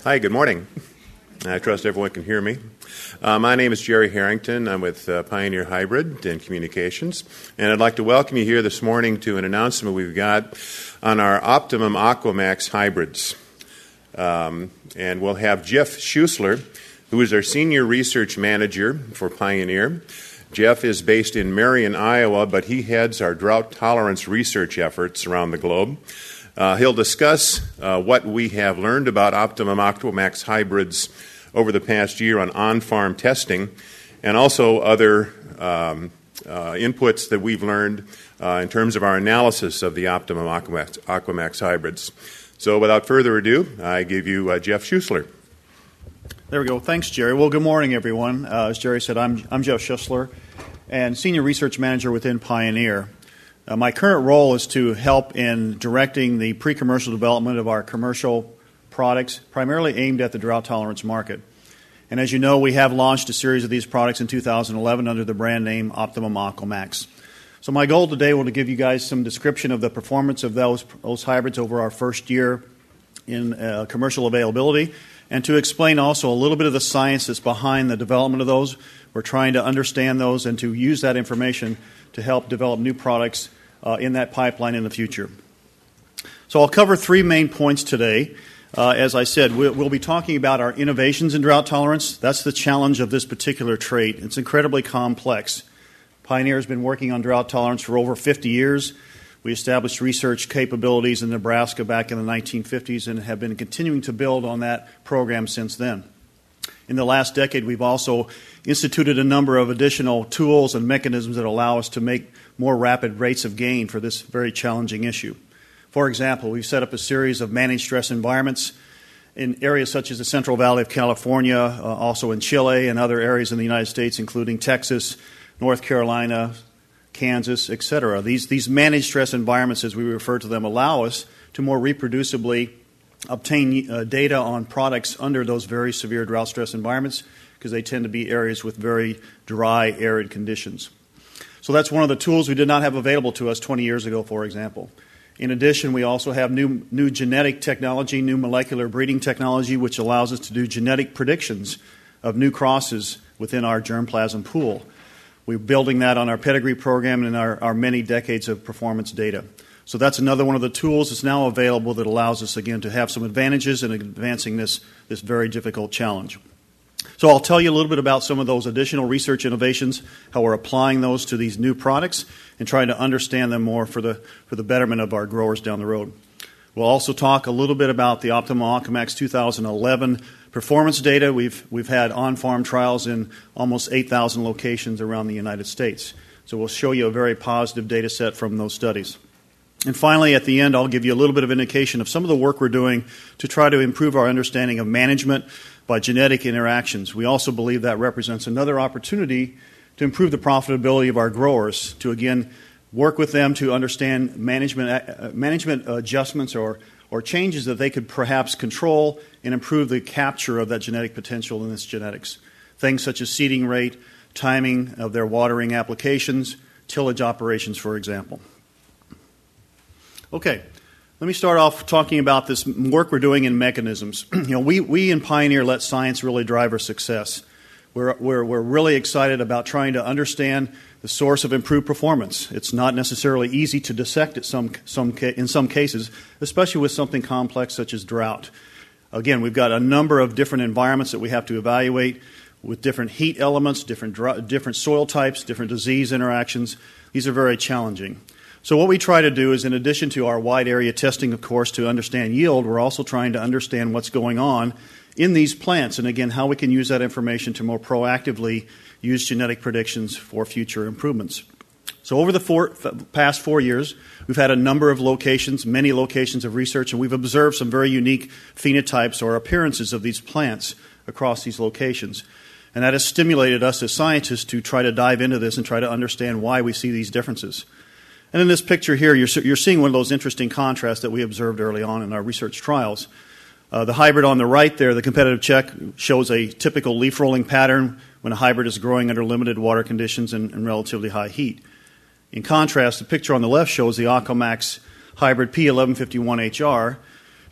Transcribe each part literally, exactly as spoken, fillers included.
Hi, good morning. I trust everyone can hear me. Uh, my name is Jerry Harrington. I'm with uh, Pioneer Hybrid and Communications, and I'd like to welcome you here this morning to an announcement we've got on our Optimum Aquamax hybrids. Um, and we'll have Jeff Schuessler, who is our Senior Research Manager for Pioneer. Jeff is based in Marion, Iowa, but he heads our drought tolerance research efforts around the globe. Uh, he'll discuss uh, what we have learned about Optimum Aquamax hybrids over the past year on on-farm testing, and also other um, uh, inputs that we've learned uh, in terms of our analysis of the Optimum Aquamax, Aquamax hybrids. So without further ado, I give you uh, Jeff Schuessler. There we go. Thanks, Jerry. Well, good morning, everyone. Uh, as Jerry said, I'm, I'm Jeff Schuessler, and Senior Research Manager within Pioneer. Uh, my current role is to help in directing the pre-commercial development of our commercial products, primarily aimed at the drought tolerance market. And as you know, we have launched a series of these products in two thousand eleven under the brand name Optimum Aquamax. So my goal today will to give you guys some description of the performance of those, those hybrids over our first year in uh, commercial availability, and to explain also a little bit of the science that's behind the development of those. We're trying to understand those and to use that information to help develop new products uh, in that pipeline in the future. So I'll cover three main points today. Uh, as I said, we'll, we'll be talking about our innovations in drought tolerance. That's the challenge of this particular trait. It's incredibly complex. Pioneer has been working on drought tolerance for over fifty years. We established research capabilities in Nebraska back in the nineteen fifties and have been continuing to build on that program since then. In the last decade, we've also instituted a number of additional tools and mechanisms that allow us to make more rapid rates of gain for this very challenging issue. For example, we've set up a series of managed stress environments in areas such as the Central Valley of California, uh, also in Chile and other areas in the United States, including Texas, North Carolina, Kansas, et cetera. These, these managed stress environments, as we refer to them, allow us to more reproducibly obtain uh, data on products under those very severe drought stress environments, because they tend to be areas with very dry, arid conditions. So that's one of the tools we did not have available to us twenty years ago, for example. In addition, we also have new, new genetic technology, new molecular breeding technology, which allows us to do genetic predictions of new crosses within our germplasm pool. We're building that on our pedigree program and our, our many decades of performance data. So that's another one of the tools that's now available that allows us, again, to have some advantages in advancing this, this very difficult challenge. So I'll tell you a little bit about some of those additional research innovations, how we're applying those to these new products, and trying to understand them more for the, for the betterment of our growers down the road. We'll also talk a little bit about the Optimum Aquamax two thousand eleven performance data. We've, we've had on-farm trials in almost eight thousand locations around the United States. So we'll show you a very positive data set from those studies. And finally, at the end, I'll give you a little bit of indication of some of the work we're doing to try to improve our understanding of management by genetic interactions. We also believe that represents another opportunity to improve the profitability of our growers, to again work with them to understand management uh, management adjustments or, or changes that they could perhaps control and improve the capture of that genetic potential in this genetics. Things such as seeding rate, timing of their watering applications, tillage operations, for example. Okay, let me start off talking about this work we're doing in mechanisms. You know, we, we in Pioneer let science really drive our success. We're, we're, we're really excited about trying to understand the source of improved performance. It's not necessarily easy to dissect it some, some, in some cases, especially with something complex such as drought. Again, we've got a number of different environments that we have to evaluate with different heat elements, different, drought, different soil types, different disease interactions. These are very challenging. So what we try to do is, in addition to our wide area testing, of course, to understand yield, we're also trying to understand what's going on in these plants, and again, how we can use that information to more proactively use genetic predictions for future improvements. So over the four, past four years, we've had a number of locations, many locations of research, and we've observed some very unique phenotypes or appearances of these plants across these locations. And that has stimulated us as scientists to try to dive into this and try to understand why we see these differences. And in this picture here, you're, you're seeing one of those interesting contrasts that we observed early on in our research trials. Uh, the hybrid on the right there, the competitive check, shows a typical leaf rolling pattern when a hybrid is growing under limited water conditions and, and relatively high heat. In contrast, the picture on the left shows the Aquamax hybrid P eleven fifty-one H R,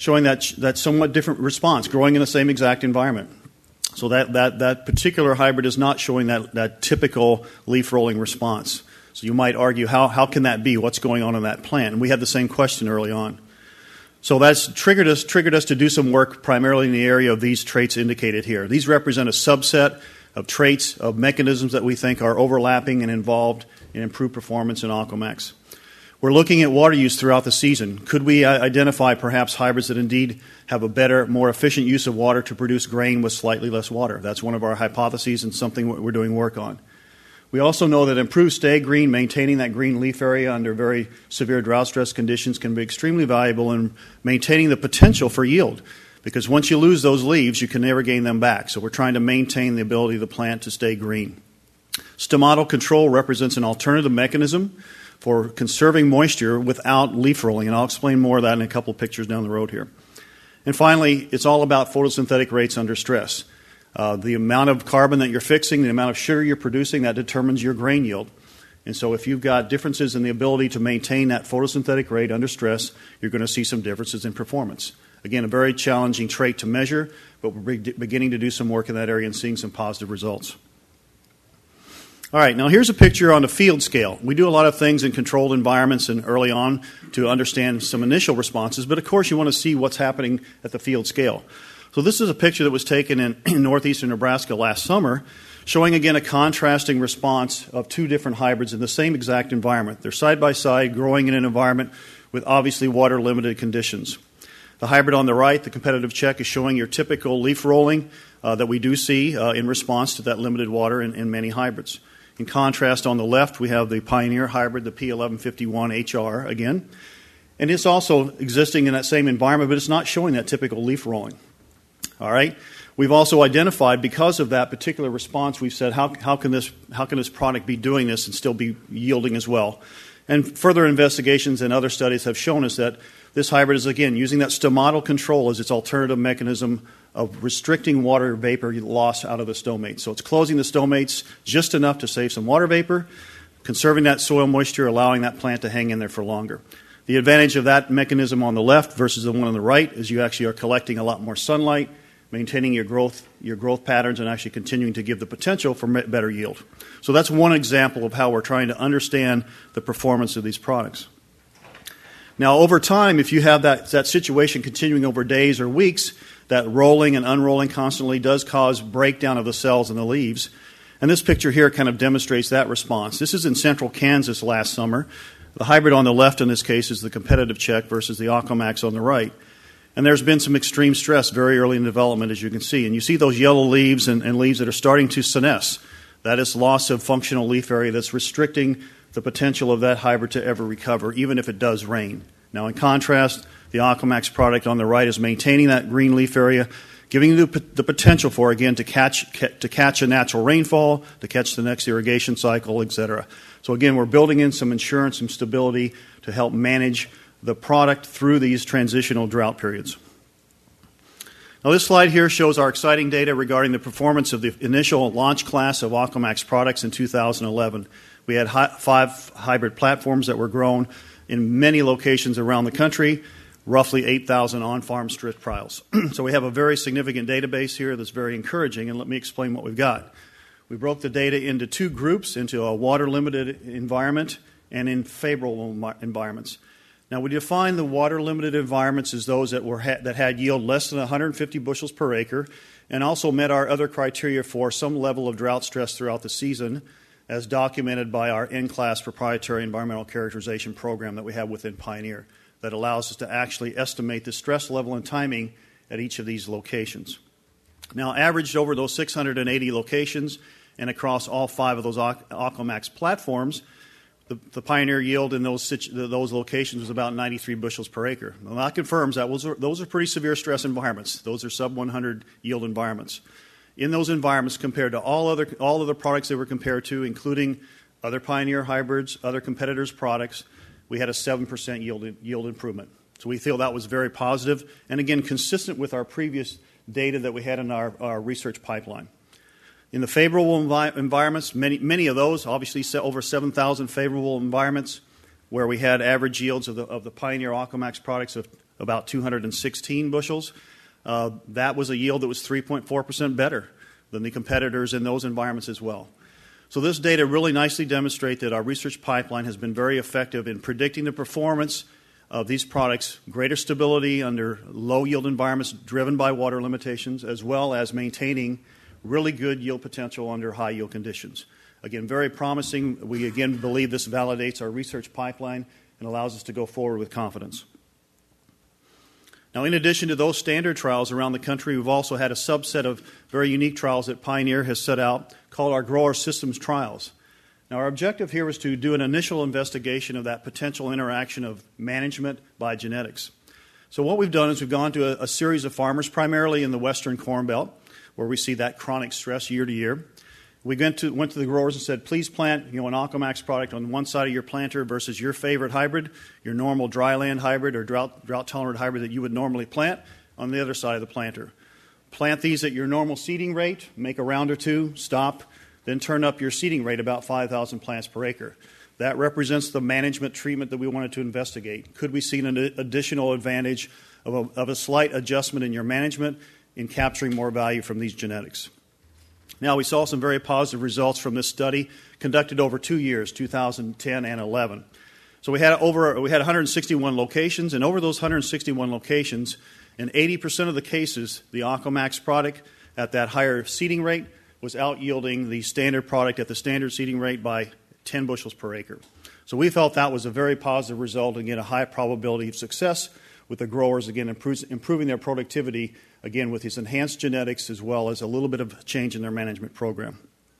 showing that, that somewhat different response, growing in the same exact environment. So that, that, that particular hybrid is not showing that, that typical leaf rolling response. So you might argue, how, how can that be? What's going on in that plant? And we had the same question early on. So that's triggered us, triggered us to do some work primarily in the area of these traits indicated here. These represent a subset of traits, of mechanisms that we think are overlapping and involved in improved performance in Aquamax. We're looking at water use throughout the season. Could we identify perhaps hybrids that indeed have a better, more efficient use of water to produce grain with slightly less water? That's one of our hypotheses and something we're doing work on. We also know that improved stay green, maintaining that green leaf area under very severe drought stress conditions, can be extremely valuable in maintaining the potential for yield. Because once you lose those leaves, you can never gain them back. So we're trying to maintain the ability of the plant to stay green. Stomatal control represents an alternative mechanism for conserving moisture without leaf rolling, and I'll explain more of that in a couple of pictures down the road here. And finally, it's all about photosynthetic rates under stress. Uh, the amount of carbon that you're fixing, the amount of sugar you're producing, that determines your grain yield. And so if you've got differences in the ability to maintain that photosynthetic rate under stress, you're going to see some differences in performance. Again, a very challenging trait to measure, but we're beginning to do some work in that area and seeing some positive results. All right, now here's a picture on a field scale. We do a lot of things in controlled environments and early on to understand some initial responses, but of course you want to see what's happening at the field scale. So this is a picture that was taken in, in northeastern Nebraska last summer, showing again a contrasting response of two different hybrids in the same exact environment. They're side by side, growing in an environment with obviously water-limited conditions. The hybrid on the right, the competitive check, is showing your typical leaf rolling uh, that we do see uh, in response to that limited water in, in many hybrids. In contrast, on the left, we have the Pioneer hybrid, the P eleven fifty-one H R again. And it's also existing in that same environment, but it's not showing that typical leaf rolling. All right? We've also identified, because of that particular response, we've said, how, how, can this, how can this product be doing this and still be yielding as well? And further investigations and other studies have shown us that this hybrid is, again, using that stomatal control as its alternative mechanism of restricting water vapor loss out of the stomates. So it's closing the stomates just enough to save some water vapor, conserving that soil moisture, allowing that plant to hang in there for longer. The advantage of that mechanism on the left versus the one on the right is you actually are collecting a lot more sunlight, maintaining your growth, your growth patterns, and actually continuing to give the potential for better yield. So that's one example of how we're trying to understand the performance of these products. Now, over time, if you have that, that situation continuing over days or weeks, that rolling and unrolling constantly does cause breakdown of the cells in the leaves. And this picture here kind of demonstrates that response. This is in central Kansas last summer. The hybrid on the left in this case is the competitive check versus the Aquamax on the right. And there's been some extreme stress very early in development, as you can see. And you see those yellow leaves and, and leaves that are starting to senesce. That is loss of functional leaf area that's restricting the potential of that hybrid to ever recover, even if it does rain. Now, in contrast, the Aquamax product on the right is maintaining that green leaf area, giving you the, the potential for, again, to catch, to catch a natural rainfall, to catch the next irrigation cycle, et cetera. So, again, we're building in some insurance, some stability to help manage the product through these transitional drought periods. Now, this slide here shows our exciting data regarding the performance of the initial launch class of Aquamax products in two thousand eleven. We had hi- five hybrid platforms that were grown in many locations around the country, roughly eight thousand on-farm strip trials. So we have a very significant database here that's very encouraging, and let me explain what we've got. We broke the data into two groups, into a water-limited environment and in favorable environments. Now, we define the water-limited environments as those that, were ha- that had yield less than one hundred fifty bushels per acre and also met our other criteria for some level of drought stress throughout the season, as documented by our N-class proprietary environmental characterization program that we have within Pioneer that allows us to actually estimate the stress level and timing at each of these locations. Now, averaged over those six hundred eighty locations and across all five of those Aquamax platforms, the, the Pioneer yield in those, those locations was about ninety-three bushels per acre. Now, that confirms that those are, those are pretty severe stress environments. Those are sub one hundred yield environments. In those environments, compared to all other all other products they were compared to, including other Pioneer hybrids, other competitors' products, we had a seven percent yield yield improvement. So we feel that was very positive, and again, consistent with our previous data that we had in our, our research pipeline. In the favorable envi- environments, many many of those, obviously over seven thousand favorable environments, where we had average yields of the of the Pioneer Aquamax products of about two hundred sixteen bushels. Uh, that was a yield that was three point four percent better than the competitors in those environments as well. So this data really nicely demonstrate that our research pipeline has been very effective in predicting the performance of these products, greater stability under low-yield environments driven by water limitations, as well as maintaining really good yield potential under high-yield conditions. Again, very promising. We, again, believe this validates our research pipeline and allows us to go forward with confidence. Now, in addition to those standard trials around the country, we've also had a subset of very unique trials that Pioneer has set out called our Grower Systems Trials. Now, our objective here was to do an initial investigation of that potential interaction of management by genetics. So what we've done is we've gone to a, a series of farmers, primarily in the western Corn Belt, where we see that chronic stress year to year. We went to, went to the growers and said, please plant you know, an Aquamax product on one side of your planter versus your favorite hybrid, your normal dryland hybrid or drought, drought-tolerant hybrid that you would normally plant on the other side of the planter. Plant these at your normal seeding rate, make a round or two, stop, then turn up your seeding rate about five thousand plants per acre. That represents the management treatment that we wanted to investigate. Could we see an additional advantage of a, of a slight adjustment in your management in capturing more value from these genetics? Now, we saw some very positive results from this study conducted over two years, two thousand ten and eleven. So we had over we had one hundred sixty-one locations, and over those one hundred sixty-one locations, in eighty percent of the cases, the Aquamax product at that higher seeding rate was out-yielding the standard product at the standard seeding rate by ten bushels per acre. So we felt that was a very positive result, again, a high probability of success with the growers, again, improves, improving their productivity, again, with these enhanced genetics as well as a little bit of change in their management program.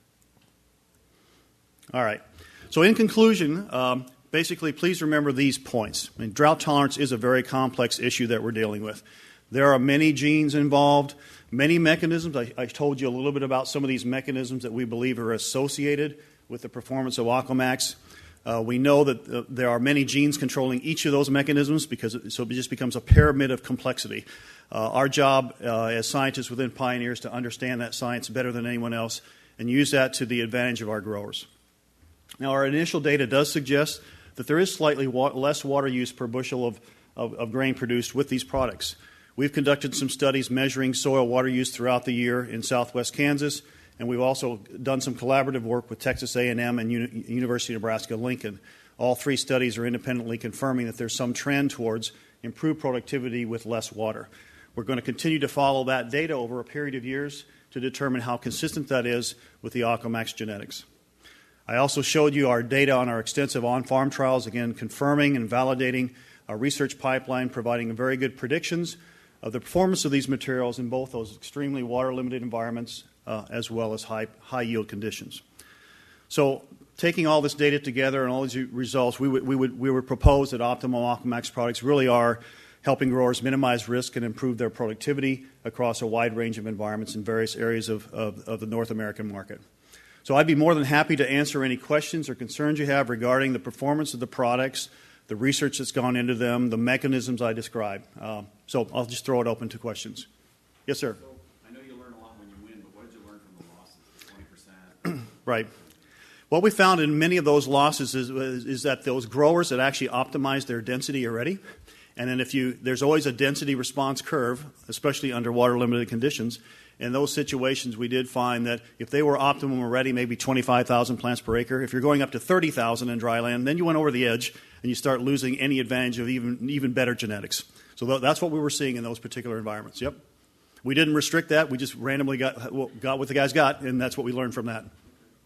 All right. So in conclusion, um, basically, please remember these points. I mean, drought tolerance is a very complex issue that we're dealing with. There are many genes involved, many mechanisms. I, I told you a little bit about some of these mechanisms that we believe are associated with the performance of Aquamax. Uh, we know that uh, there are many genes controlling each of those mechanisms because it, so it just becomes a pyramid of complexity. Uh, our job uh, as scientists within Pioneer is to understand that science better than anyone else and use that to the advantage of our growers. Now, our initial data does suggest that there is slightly wa- less water use per bushel of, of, of grain produced with these products. We've conducted some studies measuring soil water use throughout the year in southwest Kansas, and we've also done some collaborative work with Texas A and M and Uni- University of Nebraska-Lincoln. All three studies are independently confirming that there's some trend towards improved productivity with less water. We're going to continue to follow that data over a period of years to determine how consistent that is with the Aquamax genetics. I also showed you our data on our extensive on-farm trials, again, confirming and validating our research pipeline, providing very good predictions of the performance of these materials in both those extremely water-limited environments uh, as well as high, high-yield conditions. So taking all this data together and all these results, we would, we would, we would propose that optimal Aquamax products really are helping growers minimize risk and improve their productivity across a wide range of environments in various areas of, of, of the North American market. So I'd be more than happy to answer any questions or concerns you have regarding the performance of the products, the research that's gone into them, the mechanisms I described. Uh, so I'll just throw it open to questions. Yes, sir. So I know you learn a lot when you win, but what did you learn from the losses, twenty percent? Right. What we found in many of those losses is, is, is that those growers that actually optimized their density already, and then if you, there's always a density response curve, especially under water limited conditions. In those situations, we did find that if they were optimum already, maybe twenty-five thousand plants per acre, if you're going up to thirty thousand in dry land, then you went over the edge and you start losing any advantage of even, even better genetics. So th- that's what we were seeing in those particular environments. Yep. We didn't restrict that. We just randomly got, got what the guys got, and that's what we learned from that.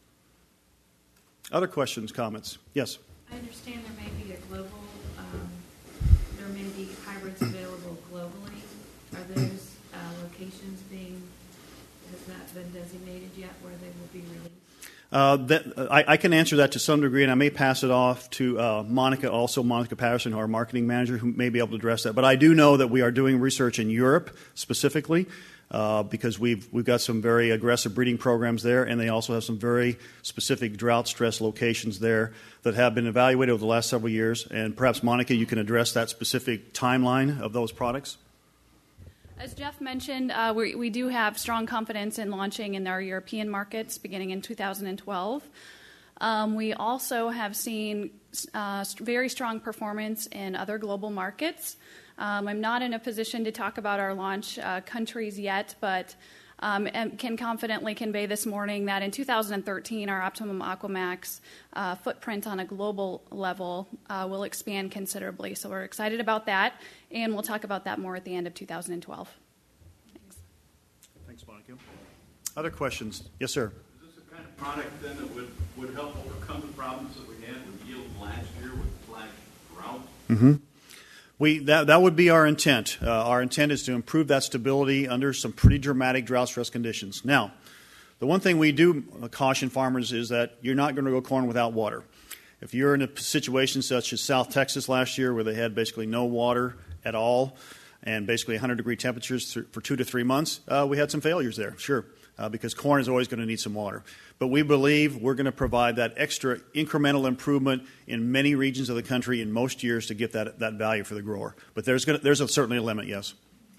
Other questions, comments? Yes? I understand there may be a global, um, there may be hybrids available globally. Are those uh, locations being, has that been designated yet where they will be released? Uh, that, uh, I, I can answer that to some degree, and I may pass it off to uh, Monica, also Monica Patterson, our marketing manager, who may be able to address that. But I do know that we are doing research in Europe specifically uh, because we've we've got some very aggressive breeding programs there, and they also have some very specific drought stress locations there that have been evaluated over the last several years. And perhaps, Monica, you can address that specific timeline of those products. As Jeff mentioned, uh, we, we do have strong confidence in launching in our European markets beginning in two thousand twelve. Um, we also have seen uh, very strong performance in other global markets. Um, I'm not in a position to talk about our launch uh, countries yet, but um, and can confidently convey this morning that in two thousand thirteen, our Optimum Aquamax uh, footprint on a global level uh, will expand considerably. So we're excited about that, and we'll talk about that more at the end of two thousand twelve. Thanks. Thanks, Monica. Other questions? Yes, sir. Is this the kind of product then that would, would help overcome the problems that we had with yield last year with flash drought? Mm-hmm. We, that, that would be our intent. Uh, our intent is to improve that stability under some pretty dramatic drought stress conditions. Now, the one thing we do caution farmers is that you're not going to grow corn without water. If you're in a situation such as South Texas last year where they had basically no water at all and basically one hundred degree temperatures for two to three months, uh, we had some failures there, sure, uh, because corn is always going to need some water. But we believe we're going to provide that extra incremental improvement in many regions of the country in most years to get that, that value for the grower. But there's, going to, there's a, certainly a limit, yes.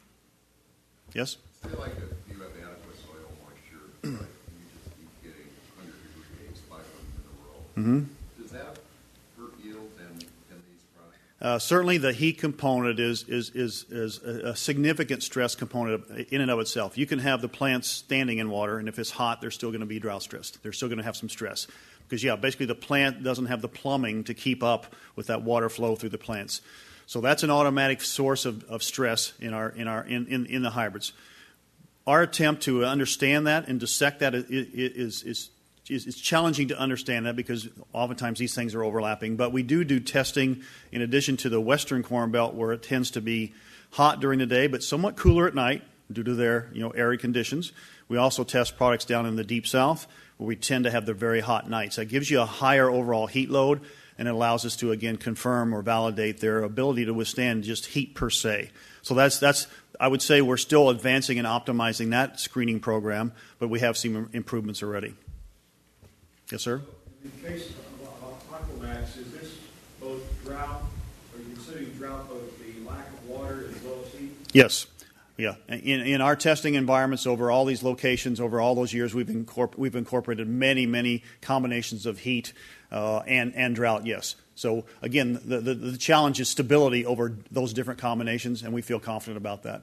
Yes? I feel like if you have adequate soil moisture, right, you just keep getting one hundred degree days, five of them in a row. Mm-hmm. Does that hurt yield in, in these products? Uh, certainly the heat component is, is, is, is a, a significant stress component in and of itself. You can have the plants standing in water, and if it's hot, they're still going to be drought stressed. They're still going to have some stress. Because, yeah, basically the plant doesn't have the plumbing to keep up with that water flow through the plants. So that's an automatic source of, of stress in, our, in, our, in, in, in the hybrids. Our attempt to understand that and dissect that is, is, is It's challenging to understand that because oftentimes these things are overlapping. But we do do testing in addition to the western Corn Belt where it tends to be hot during the day but somewhat cooler at night due to their you know arid conditions. We also test products down in the deep south where we tend to have the very hot nights. That gives you a higher overall heat load and it allows us to, again, confirm or validate their ability to withstand just heat per se. So that's, that's I would say we're still advancing and optimizing that screening program, but we have seen improvements already. Yes, sir? In the case of Aquamax, is this both drought, are you considering drought both the lack of water as well as heat? Yes. Yeah. In, in our testing environments over all these locations, over all those years, we've, incorpor- we've incorporated many, many combinations of heat uh, and, and drought, yes. So, again, the, the, the challenge is stability over those different combinations, and we feel confident about that.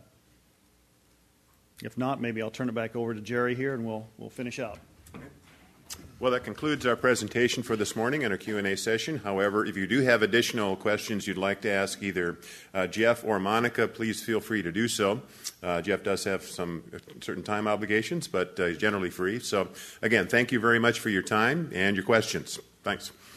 If not, maybe I'll turn it back over to Jerry here, and we'll, we'll finish out. Well, that concludes our presentation for this morning and our Q and A session. However, if you do have additional questions you'd like to ask either uh, Jeff or Monica, please feel free to do so. Uh, Jeff does have some certain time obligations, but uh, he's generally free. So, again, thank you very much for your time and your questions. Thanks.